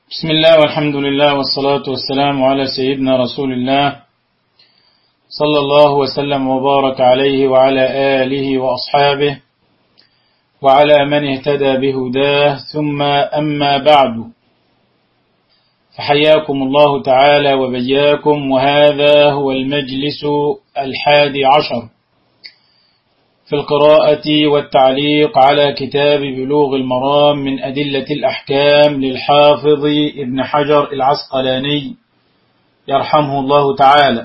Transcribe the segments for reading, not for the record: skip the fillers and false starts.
بسم الله والحمد لله والصلاة والسلام على سيدنا رسول الله صلى الله وسلم وبارك عليه وعلى آله وأصحابه وعلى من اهتدى بهداه ثم أما بعد، فحياكم الله تعالى وبياكم، وهذا هو المجلس 11 في القراءة والتعليق على كتاب بلوغ المرام من أدلة الأحكام للحافظ ابن حجر العسقلاني يرحمه الله تعالى.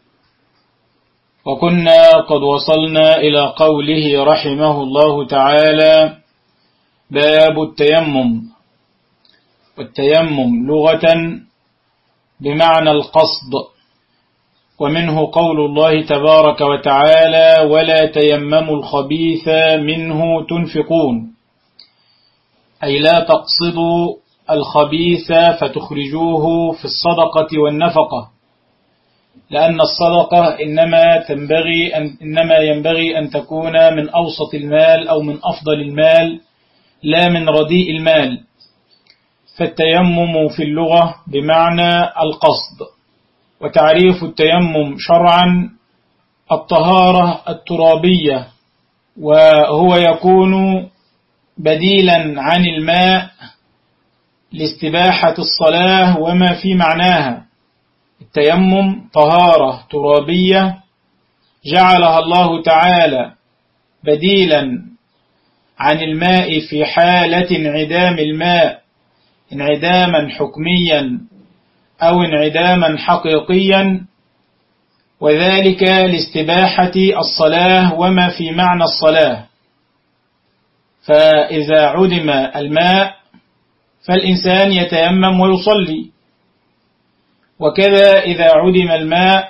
وكنا قد وصلنا إلى قوله رحمه الله تعالى: باب التيمم. والتيمم لغة بمعنى القصد، ومنه قول الله تبارك وتعالى: ولا تيمموا الخبيث منه تنفقون، أي لا تقصدوا الخبيث فتخرجوه في الصدقة والنفقة، لأن الصدقة إنما ينبغي أن تكون من أوسط المال أو من أفضل المال، لا من رديء المال. فالتيمم في اللغة بمعنى القصد. وتعريف التيمم شرعا: الطهارة الترابية، وهو يكون بديلا عن الماء لاستباحة الصلاة وما في معناها. التيمم طهارة ترابية جعلها الله تعالى بديلا عن الماء في حالة انعدام الماء، انعداما حكميا أو انعداما حقيقيا، وذلك لاستباحة الصلاة وما في معنى الصلاة. فإذا عدم الماء فالإنسان يتيمم ويصلي، وكذا إذا عدم الماء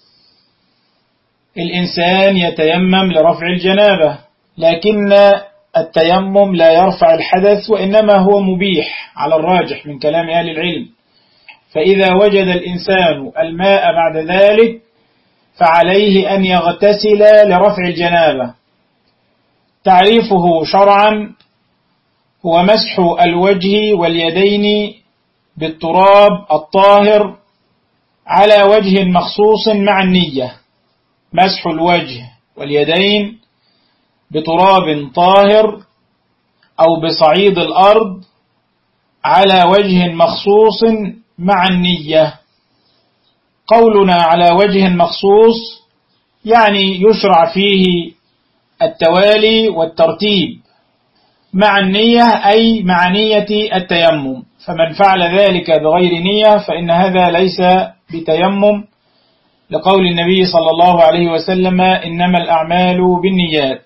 الإنسان يتيمم لرفع الجنابة. لكن التيمم لا يرفع الحدث، وإنما هو مبيح على الراجح من كلام أهل العلم. فإذا وجد الإنسان الماء بعد ذلك فعليه أن يغتسل لرفع الجنابة. تعريفه شرعا هو مسح الوجه واليدين بالتراب الطاهر على وجه مخصوص مع النية. مسح الوجه واليدين بتراب طاهر أو بصعيد الأرض على وجه مخصوص مع النية. قولنا على وجه مخصوص يعني يشرع فيه التوالي والترتيب، مع النية أي مع نية التيمم. فمن فعل ذلك بغير نية فإن هذا ليس بتيمم، لقول النبي صلى الله عليه وسلم: إنما الأعمال بالنيات.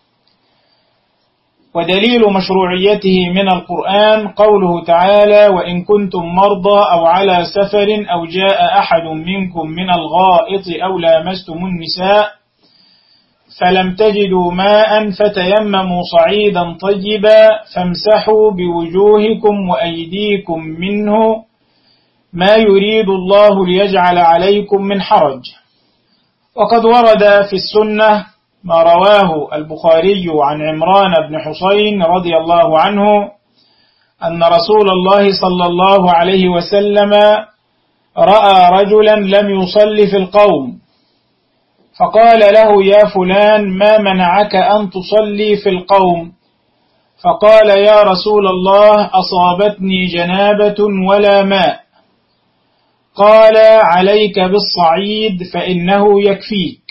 ودليل مشروعيته من القرآن قوله تعالى: وإن كنتم مرضى أو على سفر أو جاء أحد منكم من الغائط أو لامستم النساء فلم تجدوا ماء فتيمموا صعيدا طيبا فامسحوا بوجوهكم وأيديكم منه ما يريد الله ليجعل عليكم من حرج. وقد ورد في السنة ما رواه البخاري عن عمران بن حسين رضي الله عنه أن رسول الله صلى الله عليه وسلم رأى رجلا لم يصلي في القوم، فقال له: يا فلان، ما منعك أن تصلي في القوم؟ فقال: يا رسول الله، أصابتني جنابة ولا ماء. قال: عليك بالصعيد فإنه يكفيك.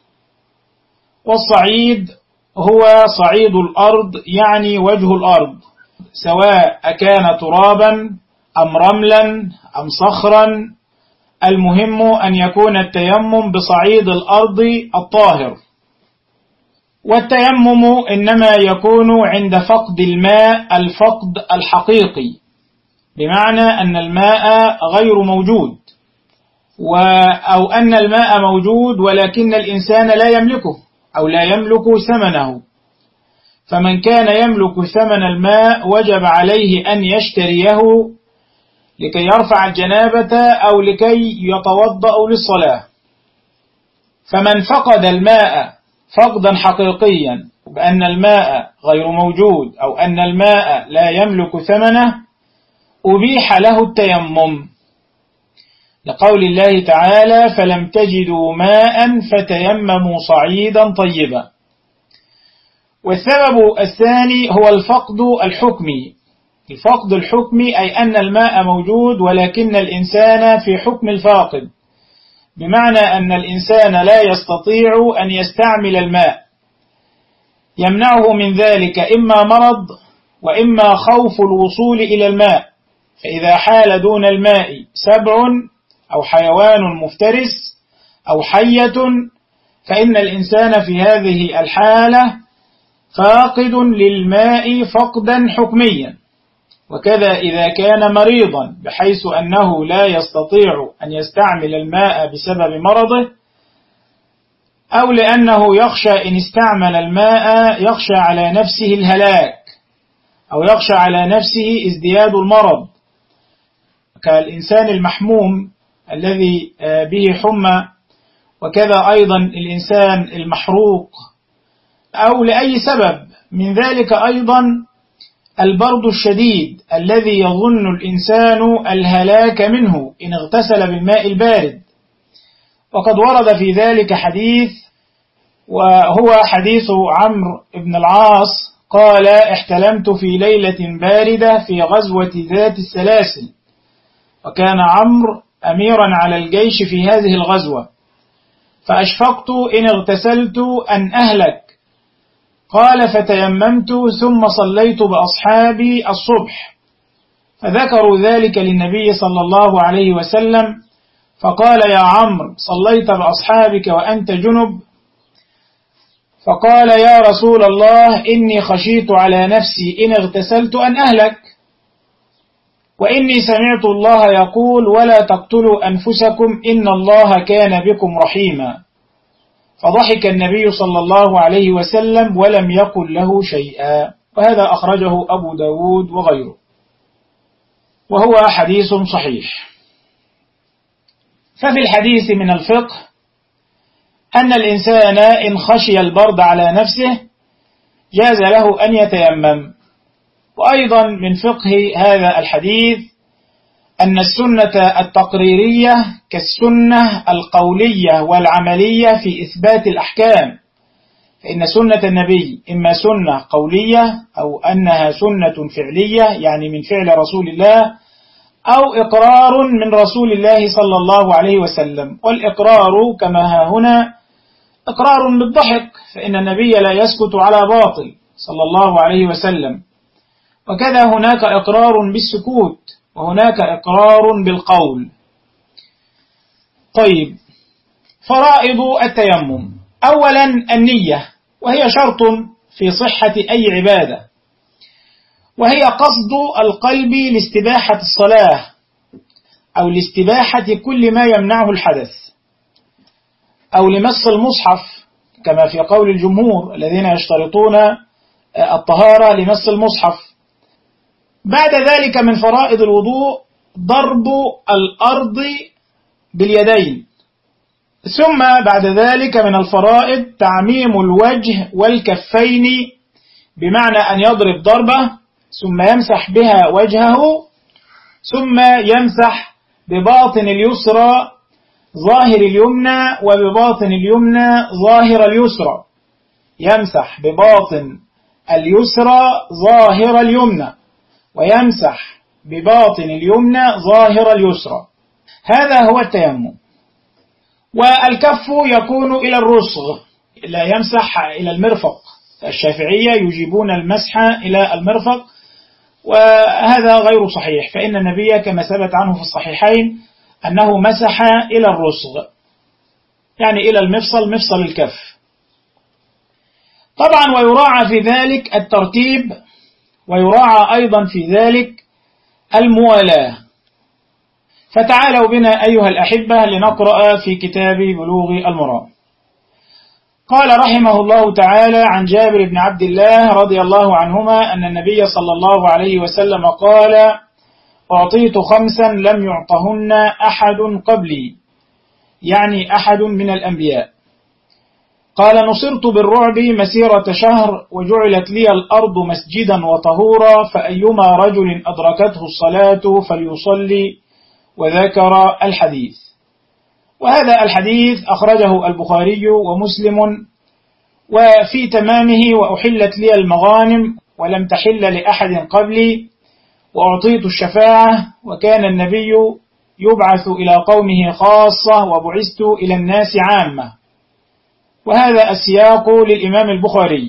والصعيد هو صعيد الأرض، يعني وجه الأرض، سواء كان ترابا أم رملا أم صخرا، المهم أن يكون التيمم بصعيد الأرض الطاهر. والتيمم إنما يكون عند فقد الماء الفقد الحقيقي، بمعنى أن الماء غير موجود، أو أن الماء موجود ولكن الإنسان لا يملكه أو لا يملك ثمنه. فمن كان يملك ثمن الماء وجب عليه أن يشتريه لكي يرفع الجنابة أو لكي يتوضأ للصلاة. فمن فقد الماء فقدا حقيقيا بأن الماء غير موجود أو أن الماء لا يملك ثمنه، أبيح له التيمم، لقول الله تعالى فلم تجدوا ماء فتيمموا صعيدا طيبا. والسبب الثاني هو الفقد الحكمي. الفقد الحكمي أي أن الماء موجود ولكن الإنسان في حكم الفاقد، بمعنى أن الإنسان لا يستطيع أن يستعمل الماء، يمنعه من ذلك إما مرض وإما خوف الوصول إلى الماء، فإذا حال دون الماء سبع أو حيوان مفترس أو حية فإن الإنسان في هذه الحالة فاقد للماء فقدا حكميا. وكذا إذا كان مريضا بحيث أنه لا يستطيع أن يستعمل الماء بسبب مرضه، أو لأنه يخشى إن استعمل الماء يخشى على نفسه الهلاك أو يخشى على نفسه ازدياد المرض، كالإنسان المحموم الذي به حمى، وكذا أيضا الإنسان المحروق، أو لأي سبب من ذلك أيضا البرد الشديد الذي يظن الإنسان الهلاك منه إن اغتسل بالماء البارد. وقد ورد في ذلك حديث، وهو حديث عمرو بن العاص قال احتلمت في ليلة باردة في غزوة ذات السلاسل، وكان عمرو أميرا على الجيش في هذه الغزوة، فأشفقت إن اغتسلت أن أهلك، قال فتيممت ثم صليت بأصحابي الصبح، فذكروا ذلك للنبي صلى الله عليه وسلم، فقال يا عمرو صليت بأصحابك وأنت جنب؟ فقال يا رسول الله إني خشيت على نفسي إن اغتسلت أن أهلك، وإني سمعت الله يقول ولا تقتلوا أنفسكم إن الله كان بكم رحيما. فضحك النبي صلى الله عليه وسلم ولم يقل له شيئا. وهذا أخرجه أبو داود وغيره، وهو حديث صحيح. ففي الحديث من الفقه أن الإنسان إن خشي البرد على نفسه جاز له أن يتيمم. وأيضا من فقه هذا الحديث أن السنة التقريرية كالسنة القولية والعملية في إثبات الأحكام، فإن سنة النبي إما سنة قولية أو أنها سنة فعلية يعني من فعل رسول الله، أو إقرار من رسول الله صلى الله عليه وسلم. والإقرار كما ها هنا إقرار بالضحك، فإن النبي لا يسكت على باطل صلى الله عليه وسلم، وكذا هناك إقرار بالسكوت وهناك إقرار بالقول. طيب، فرائض التيمم: أولا النية، وهي شرط في صحة أي عبادة، وهي قصد القلب لاستباحة الصلاة أو لاستباحة كل ما يمنعه الحدث، أو لمس المصحف كما في قول الجمهور الذين يشترطون الطهارة لمس المصحف. بعد ذلك من فرائض الوضوء ضرب الأرض باليدين. ثم بعد ذلك من الفرائض تعميم الوجه والكفين، بمعنى أن يضرب ضربة ثم يمسح بها وجهه، ثم يمسح بباطن اليسرى ظاهر اليمنى وبباطن اليمنى ظاهر اليسرى، يمسح بباطن اليسرى ظاهر اليمنى ويمسح بباطن اليمنى ظاهر اليسرى. هذا هو التيمم. والكف يكون إلى الرسغ، لا يمسح إلى المرفق. الشافعية يجيبون المسح إلى المرفق، وهذا غير صحيح، فإن النبي كما ثبت عنه في الصحيحين أنه مسح إلى الرسغ، يعني إلى المفصل، مفصل الكف. طبعا ويراعى في ذلك الترتيب، ويراعى أيضا في ذلك الموالاة. فتعالوا بنا أيها الأحبة لنقرأ في كتاب بلوغ المرام. قال رحمه الله تعالى عن جابر بن عبد الله رضي الله عنهما أن النبي صلى الله عليه وسلم قال: أعطيت 5 لم يعطهن أحد قبلي، يعني أحد من الأنبياء: قال: نصرت بالرعب مسيرة شهر، وجعلت لي الأرض مسجدا وطهورا، فأيما رجل أدركته الصلاة فليصلي. وذكر الحديث. وهذا الحديث أخرجه البخاري ومسلم. وفي تمامه: وأحلت لي المغانم ولم تحل لأحد قبلي، وأعطيت الشفاعة، وكان النبي يبعث إلى قومه خاصة، وبعثت إلى الناس عامة. وهذا السياق للإمام البخاري.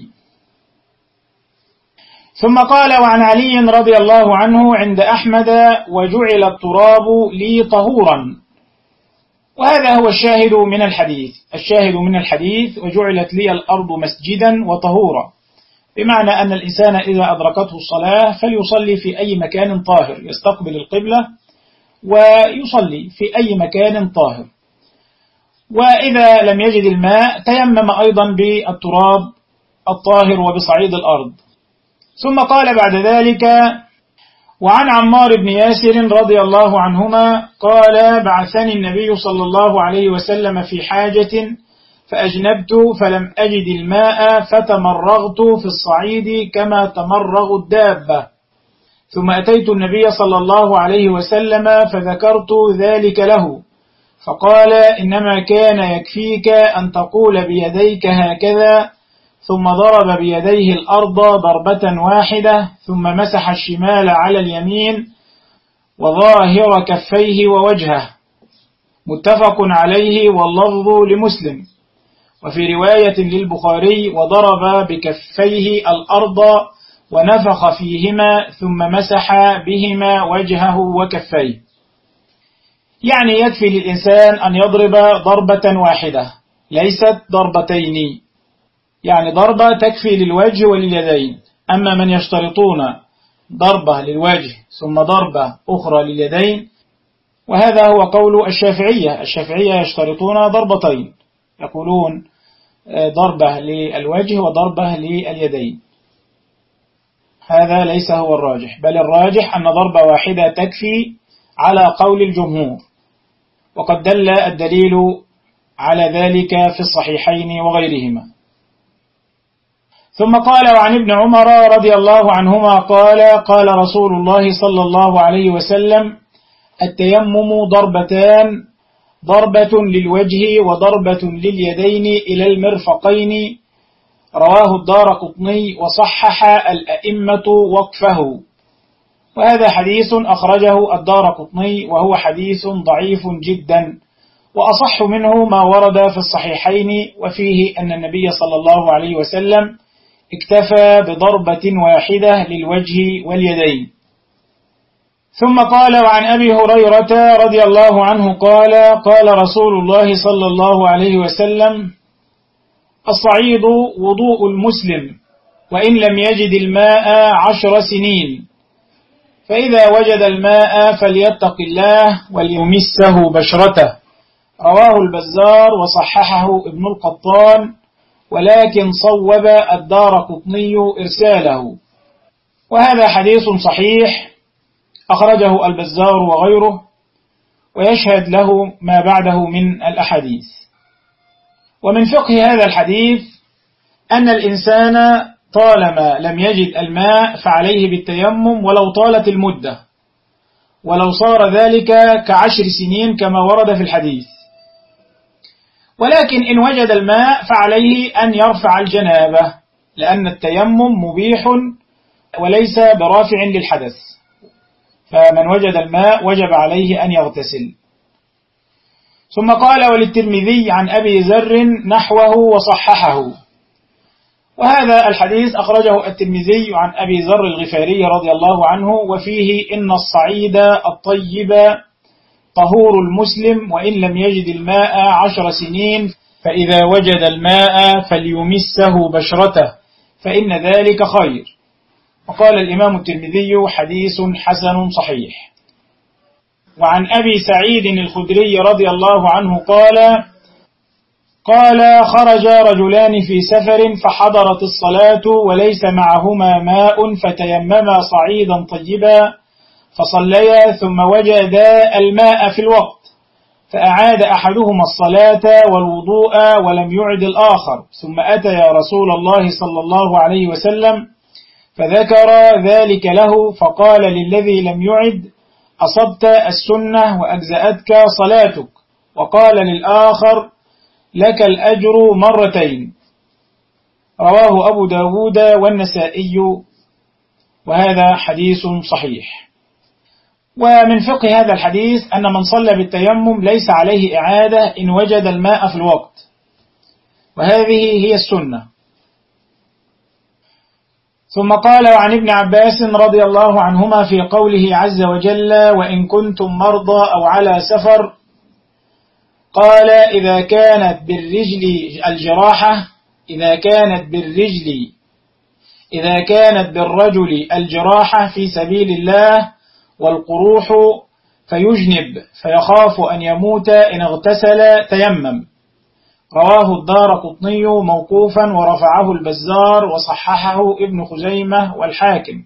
ثم قال: وعن علي رضي الله عنه عند أحمد: وجعل التراب لي طهورا. وهذا هو الشاهد من الحديث. الشاهد من الحديث: وجعلت لي الأرض مسجدا وطهورا، بمعنى أن الإنسان إذا أدركته الصلاة فليصلي في أي مكان طاهر، يستقبل القبلة ويصلي في أي مكان طاهر. وإذا لم يجد الماء تيمم أيضا بالتراب الطاهر وبصعيد الأرض. ثم قال بعد ذلك: وعن عمار بن ياسر رضي الله عنهما قال: بعثني النبي صلى الله عليه وسلم في حاجة فأجنبت فلم أجد الماء، فتمرغت في الصعيد كما تمرغ الدابة، ثم أتيت النبي صلى الله عليه وسلم فذكرت ذلك له، فقال: إنما كان يكفيك أن تقول بيديك هكذا، ثم ضرب بيديه الأرض ضربة واحدة، ثم مسح الشمال على اليمين وظاهر كفيه ووجهه. متفق عليه واللفظ لمسلم. وفي رواية للبخاري: وضرب بكفيه الأرض ونفخ فيهما ثم مسح بهما وجهه وكفيه. يعني يكفي للإنسان أن يضرب ضربة واحدة ليست ضربتين، يعني ضربة تكفي للوجه ولليدين. أما من يشترطون ضربة للوجه ثم ضربة أخرى لليدين، وهذا هو قول الشافعية. الشافعية يشترطون ضربتين، يقولون ضربة للوجه وضربة لليدين. هذا ليس هو الراجح، بل الراجح أن ضربة واحدة تكفي على قول الجمهور، وقد دل الدليل على ذلك في الصحيحين وغيرهما. ثم قال: وعن ابن عمر رضي الله عنهما قال: قال رسول الله صلى الله عليه وسلم: التيمم ضربتان، ضربة للوجه وضربة لليدين إلى المرفقين. رواه الدارقطني وصحح الأئمة وقفه. وهذا حديث أخرجه الدارقطني، وهو حديث ضعيف جدا، وأصح منه ما ورد في الصحيحين، وفيه أن النبي صلى الله عليه وسلم اكتفى بضربة واحدة للوجه واليدين. ثم قال: وعن أبي هريرة رضي الله عنه قال: قال رسول الله صلى الله عليه وسلم: الصعيد وضوء المسلم، وإن لم يجد الماء 10 سنين، فإذا وجد الماء فليتق الله وليمسه بشرته. رواه البزار وصححه ابن القطان، ولكن صوب الدارقطني إرساله. وهذا حديث صحيح أخرجه البزار وغيره، ويشهد له ما بعده من الأحاديث. ومن فقه هذا الحديث أن الإنسان طالما لم يجد الماء فعليه بالتيمم ولو طالت المدة، ولو صار ذلك ك10 سنين كما ورد في الحديث. ولكن إن وجد الماء فعليه أن يرفع الجنابة، لأن التيمم مبيح وليس برافع للحدث، فمن وجد الماء وجب عليه أن يغتسل. ثم قال: وللترمذي عن أبي ذر نحوه وصححه. وهذا الحديث أخرجه الترمذي عن أبي ذر الغفاري رضي الله عنه، وفيه: إن الصعيد الطيب طهور المسلم، وإن لم يجد الماء 10 سنين، فإذا وجد الماء فليمسه بشرته، فإن ذلك خير. وقال الإمام الترمذي: حديث حسن صحيح. وعن أبي سعيد الخدري رضي الله عنه قال: خرج رجلان في سفر فحضرت الصلاة وليس معهما ماء، فتيمما صعيدا طيبا فصليا، ثم وجدا الماء في الوقت، فأعاد أحدهما الصلاة والوضوء ولم يعد الآخر، ثم أتى يا رسول الله صلى الله عليه وسلم فذكر ذلك له، فقال للذي لم يعد: أصبت السنة وأجزأتك صلاتك. وقال للآخر: لك الأجر مرتين. رواه أبو داود والنسائي، وهذا حديث صحيح. ومن فقه هذا الحديث أن من صلى بالتيمم ليس عليه إعادة إن وجد الماء في الوقت، وهذه هي السنة. ثم قال: وعن ابن عباس رضي الله عنهما في قوله عز وجل: وإن كنتم مرضى أو على سفر، قال: إذا كانت بالرجل الجراحة في سبيل الله والقروح فيجنب فيخاف أن يموت إن اغتسل تيمم. رواه الدارقطني موقوفا ورفعه البزار وصححه ابن خزيمة والحاكم.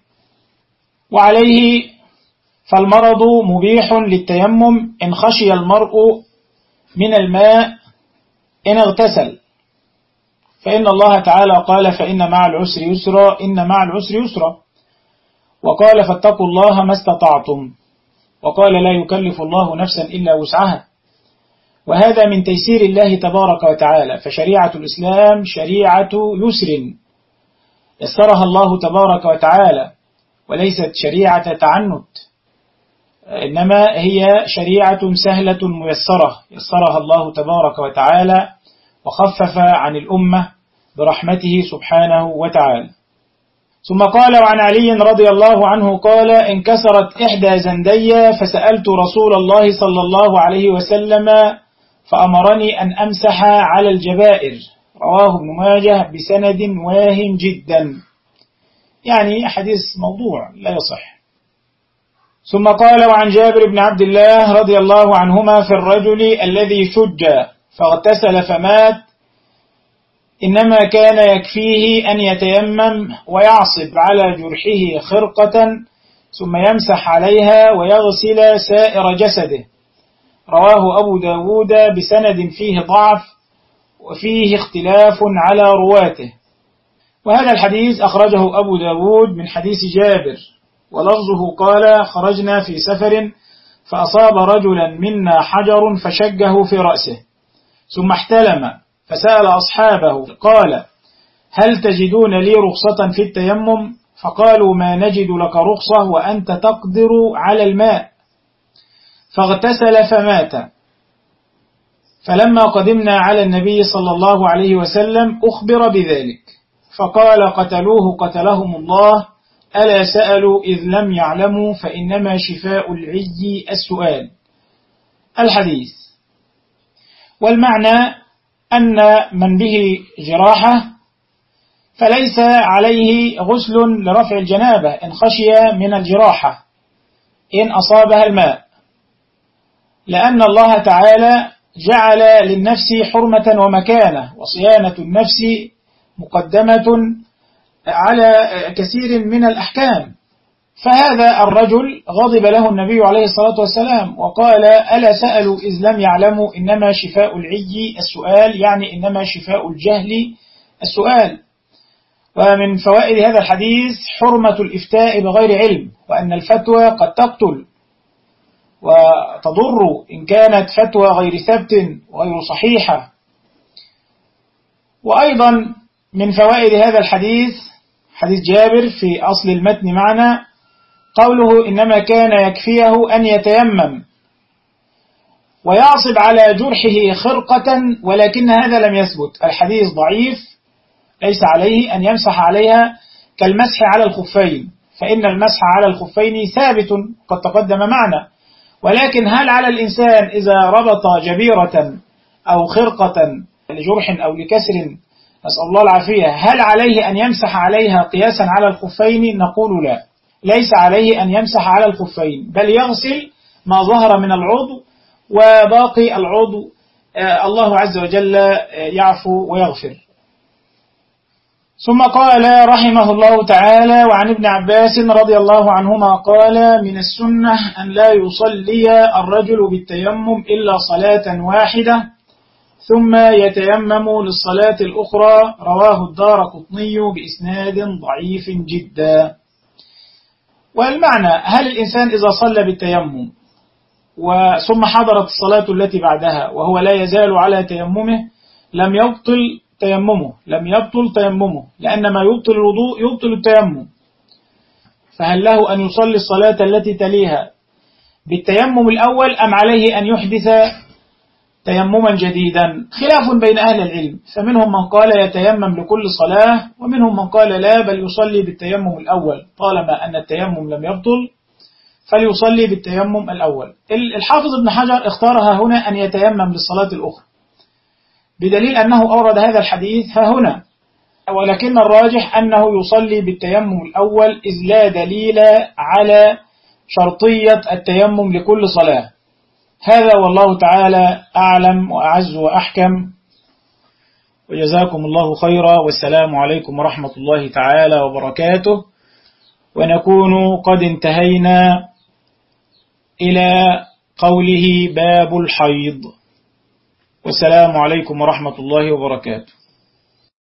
وعليه فالمرض مبيح للتيمم إن خشي المرء من الماء إن اغتسل، فإن الله تعالى قال: فإن مع العسر يسرا، إن مع العسر يسرا. وقال: فاتقوا الله ما استطعتم. وقال: لا يكلف الله نفسا إلا وسعها. وهذا من تيسير الله تبارك وتعالى، فشريعة الإسلام شريعة يسر يسرها الله تبارك وتعالى، وليست شريعة تعنت، إنما هي شريعة سهلة ميسرة يسرها الله تبارك وتعالى، وخفف عن الأمة برحمته سبحانه وتعالى. ثم قال: وعن علي رضي الله عنه قال: انكسرت إحدى زندي فسألت رسول الله صلى الله عليه وسلم فأمرني أن أمسح على الجبائر. رواه ابن ماجه بسند واهن جدا، يعني حديث موضوع لا يصح. ثم قال: وعن جابر بن عبد الله رضي الله عنهما في الرجل الذي شج فاغتسل فمات، إنما كان يكفيه أن يتيمم ويعصب على جرحه خرقة ثم يمسح عليها ويغسل سائر جسده. رواه أبو داود بسند فيه ضعف وفيه اختلاف على رواته. وهذا الحديث أخرجه أبو داود من حديث جابر، ولفظه قال: خرجنا في سفر فأصاب رجلا منا حجر فشجه في رأسه، ثم احتلم فسأل أصحابه قال: هل تجدون لي رخصة في التيمم؟ فقالوا: ما نجد لك رخصة وأنت تقدر على الماء. فاغتسل فمات. فلما قدمنا على النبي صلى الله عليه وسلم أخبر بذلك، فقال: قتلوه قتلهم الله، ألا سألوا إذ لم يعلموا، فإنما شفاء العي السؤال. الحديث. والمعنى أن من به جراحة فليس عليه غسل لرفع الجنابة إن خشي من الجراحة إن أصابها الماء، لأن الله تعالى جعل للنفس حرمة ومكانة، وصيانة النفس مقدمة على كثير من الأحكام. فهذا الرجل غضب له النبي عليه الصلاة والسلام وقال: ألا سألوا إذ لم يعلموا، إنما شفاء العي السؤال، يعني إنما شفاء الجهل السؤال. ومن فوائد هذا الحديث حرمة الإفتاء بغير علم، وأن الفتوى قد تقتل وتضر إن كانت فتوى غير ثبت وغير صحيحة. وأيضا من فوائد هذا الحديث حديث جابر في أصل المتن معنا قوله: إنما كان يكفيه أن يتيمم ويعصب على جرحه خرقة، ولكن هذا لم يثبت، الحديث ضعيف، ليس عليه أن يمسح عليها كالمسح على الخفين، فإن المسح على الخفين ثابت قد تقدم معنا. ولكن هل على الإنسان إذا ربط جبيرة أو خرقة لجرح أو لكسر، نسأل الله العافية، هل عليه أن يمسح عليها قياسا على الخفين؟ نقول لا، ليس عليه أن يمسح على الخفين، بل يغسل ما ظهر من العضو، وباقي العضو الله عز وجل يعفو ويغفر. ثم قال رحمه الله تعالى: وعن ابن عباس رضي الله عنهما قال: من السنة أن لا يصلي الرجل بالتيمم إلا صلاة واحدة ثم يتيمم للصلاة الأخرى. رواه الدارقطني بإسناد ضعيف جدا. والمعنى: هل الإنسان إذا صلى بالتيمم ثم حضرت الصلاة التي بعدها وهو لا يزال على تيممه لم يبطل تيممه، لأن ما يبطل الوضوء يبطل التيمم، فهل له أن يصلي الصلاة التي تليها بالتيمم الأول أم عليه أن يحدث تيمما جديدا؟ خلاف بين أهل العلم، فمنهم من قال يتيمم لكل صلاة، ومنهم من قال لا، بل يصلي بالتيمم الأول طالما أن التيمم لم يبطل فليصلي بالتيمم الأول. الحافظ ابن حجر اختارها هنا أن يتيمم للصلاة الأخرى بدليل أنه أورد هذا الحديث ها هنا، ولكن الراجح أنه يصلي بالتيمم الأول إذ لا دليل على شرطية التيمم لكل صلاة. هذا والله تعالى أعلم وأعز وأحكم، وجزاكم الله خيرا، والسلام عليكم ورحمة الله تعالى وبركاته. ونكون قد انتهينا إلى قوله باب الحيض، والسلام عليكم ورحمة الله وبركاته.